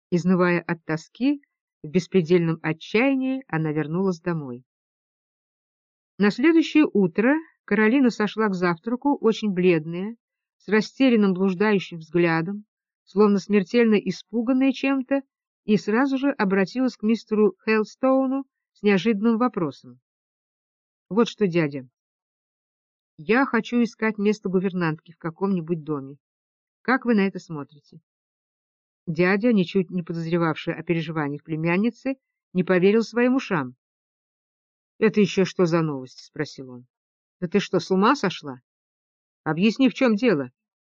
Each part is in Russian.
Изнывая от тоски, в беспредельном отчаянии она вернулась домой. На следующее утро Каролина сошла к завтраку, очень бледная, с растерянным блуждающим взглядом, словно смертельно испуганная чем-то, и сразу же обратилась к мистеру Хейлстоуну с неожиданным вопросом. — Вот что, дядя, я хочу искать место гувернантки в каком-нибудь доме. Как вы на это смотрите? Дядя, ничуть не подозревавший о переживаниях племянницы, не поверил своим ушам. — Это еще что за новость? — спросил он. — Да ты что, с ума сошла? Объясни, в чем дело.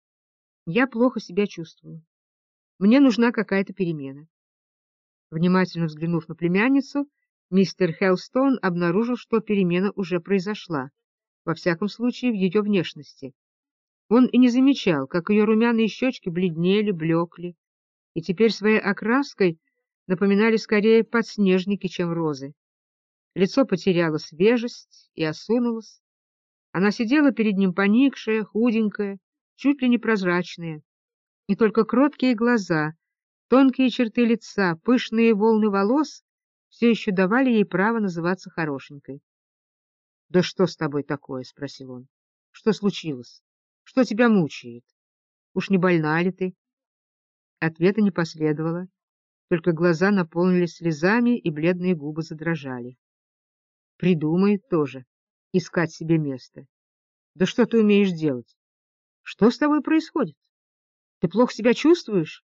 Я плохо себя чувствую. Мне нужна какая-то перемена. Внимательно взглянув на племянницу, мистер Хелстон обнаружил, что перемена уже произошла, во всяком случае в ее внешности. Он и не замечал, как ее румяные щечки бледнели, блекли, и теперь своей окраской напоминали скорее подснежники, чем розы. Лицо потеряло свежесть и осунулось. Она сидела перед ним поникшая, худенькая, чуть ли не прозрачная, и только кроткие глаза, тонкие черты лица, пышные волны волос все еще давали ей право называться хорошенькой. — Да что с тобой такое? — спросил он. — Что случилось? Что тебя мучает? Уж не больна ли ты? Ответа не последовало, только глаза наполнились слезами, и бледные губы задрожали. Придумает тоже искать себе место. Да что ты умеешь делать? Что с тобой происходит? Ты плохо себя чувствуешь?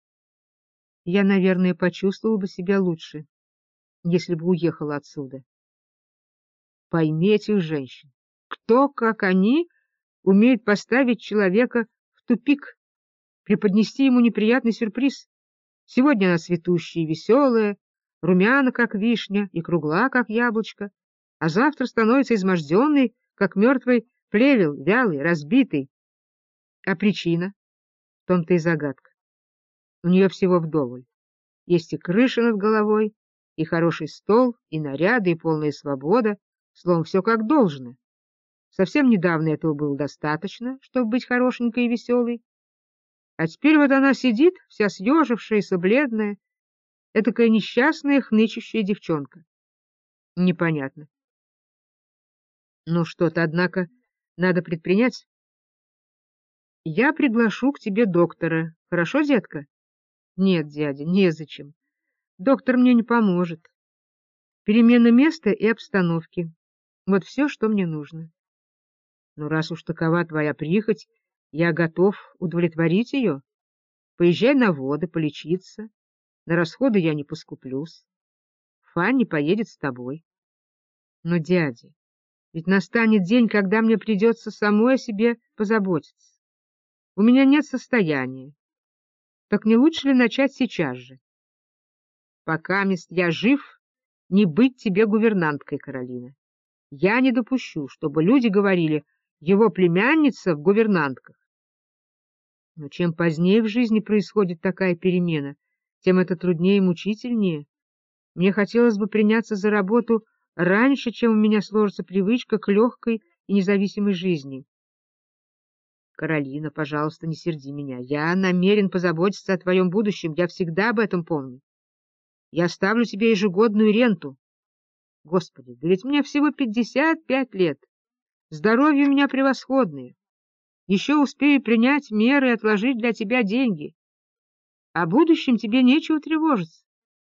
Я, наверное, почувствовала бы себя лучше, если бы уехала отсюда. Пойми этих женщин. Кто, как они, умеет поставить человека в тупик, преподнести ему неприятный сюрприз? Сегодня она цветущая и веселая, румяна, как вишня, и кругла, как яблочко, а завтра становится изможденной, как мертвый плевел, вялый, разбитый. А причина? В том-то и загадка. У нее всего вдоволь. Есть и крыша над головой, и хороший стол, и наряды, и полная свобода, словом, все как должно. Совсем недавно этого было достаточно, чтобы быть хорошенькой и веселой. А теперь вот она сидит, вся съежившаяся, бледная, этакая несчастная, хнычущая девчонка. Непонятно. Ну что-то, однако, надо предпринять. Я приглашу к тебе доктора. Хорошо, детка? Нет, дядя, незачем. Доктор мне не поможет. Перемена места и обстановки. Вот все, что мне нужно. Ну, раз уж такова твоя прихоть, я готов удовлетворить ее. Поезжай на воды, полечиться. На расходы я не поскуплюсь. Фанни поедет с тобой. Но, дядя, ведь настанет день, когда мне придется самой о себе позаботиться. У меня нет состояния. Так не лучше ли начать сейчас же? Покамест я жив, не быть тебе гувернанткой, Каролина. Я не допущу, чтобы люди говорили: его племянница в гувернантках. Но чем позднее в жизни происходит такая перемена, тем это труднее и мучительнее. Мне хотелось бы приняться за работу раньше, чем у меня сложится привычка к легкой и независимой жизни. Каролина, пожалуйста, не серди меня. Я намерен позаботиться о твоем будущем, я всегда об этом помню. Я ставлю тебе ежегодную ренту. Господи, да ведь мне всего 55 лет. Здоровье у меня превосходное. Еще успею принять меры и отложить для тебя деньги. О будущем тебе нечего тревожиться.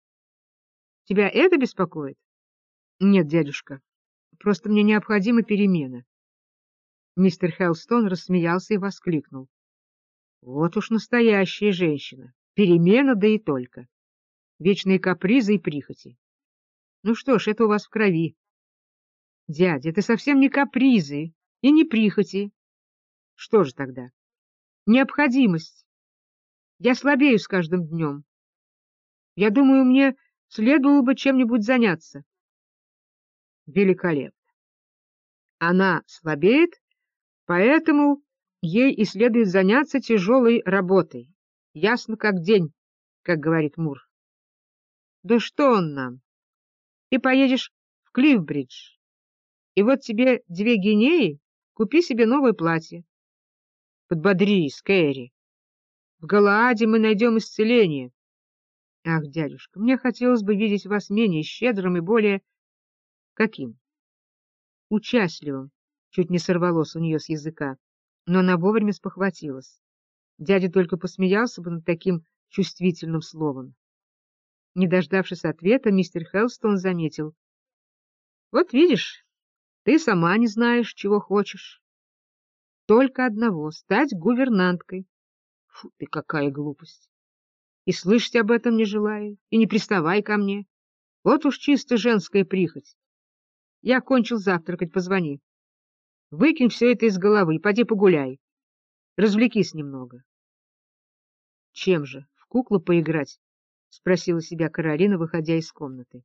Тебя это беспокоит? Нет, дядюшка, просто мне необходима перемена. Мистер Хелстон рассмеялся и воскликнул. Вот уж настоящая женщина. Перемена, да и только. Вечные капризы и прихоти. Ну что ж, это у вас в крови. Дядя, это совсем не капризы и не прихоти. Что же тогда? Необходимость. Я слабею с каждым днем. Я думаю, мне следовало бы чем-нибудь заняться. Великолепно. Она слабеет, поэтому ей и следует заняться тяжелой работой. Ясно как день, как говорит Мур. Да что он нам? Ты поедешь в Клиффбридж, и вот тебе 2 гинеи, купи себе новое платье. Подбодрись, Кэрри. В Галааде мы найдем исцеление. — Ах, дядюшка, мне хотелось бы видеть вас менее щедрым и более... Каким? Участливым. Чуть не сорвалось у нее с языка, но она вовремя спохватилась. Дядя только посмеялся бы над таким чувствительным словом. Не дождавшись ответа, мистер Хелстон заметил. — Вот видишь, ты сама не знаешь, чего хочешь. Только одного — стать гувернанткой. Фу ты, какая глупость! И слышать об этом не желаю, и не приставай ко мне. Вот уж чисто женская прихоть. Я кончил завтракать, позвони. Выкинь все это из головы и поди погуляй. Развлекись немного. — Чем же, в куклу поиграть? — спросила себя Каролина, выходя из комнаты.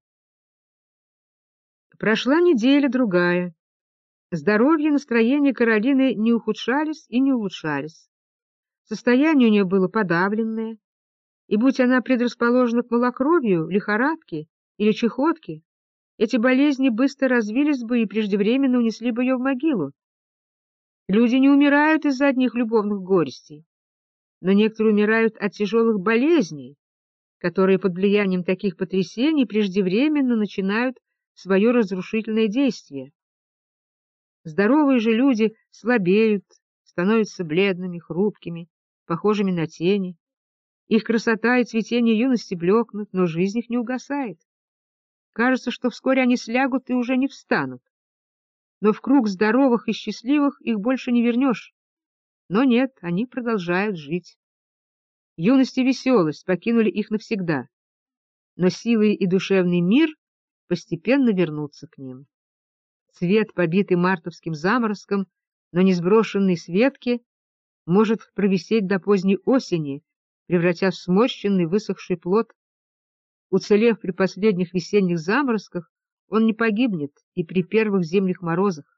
Прошла неделя-другая. Здоровье и настроение Каролины не ухудшались и не улучшались. Состояние у нее было подавленное, и будь она предрасположена к малокровию, лихорадке или чахотке, эти болезни быстро развились бы и преждевременно унесли бы ее в могилу. Люди не умирают из-за одних любовных горестей, но некоторые умирают от тяжелых болезней, которые под влиянием таких потрясений преждевременно начинают свое разрушительное действие. Здоровые же люди слабеют, становятся бледными, хрупкими, похожими на тени. Их красота и цветение юности блекнут, но жизнь их не угасает. Кажется, что вскоре они слягут и уже не встанут. Но в круг здоровых и счастливых их больше не вернешь. Но нет, они продолжают жить. Юность и веселость покинули их навсегда, но силы и душевный мир постепенно вернутся к ним. Цвет, побитый мартовским заморозком, но не сброшенный с ветки, может провисеть до поздней осени, превратясь в сморщенный высохший плод. Уцелев при последних весенних заморозках, он не погибнет и при первых зимних морозах.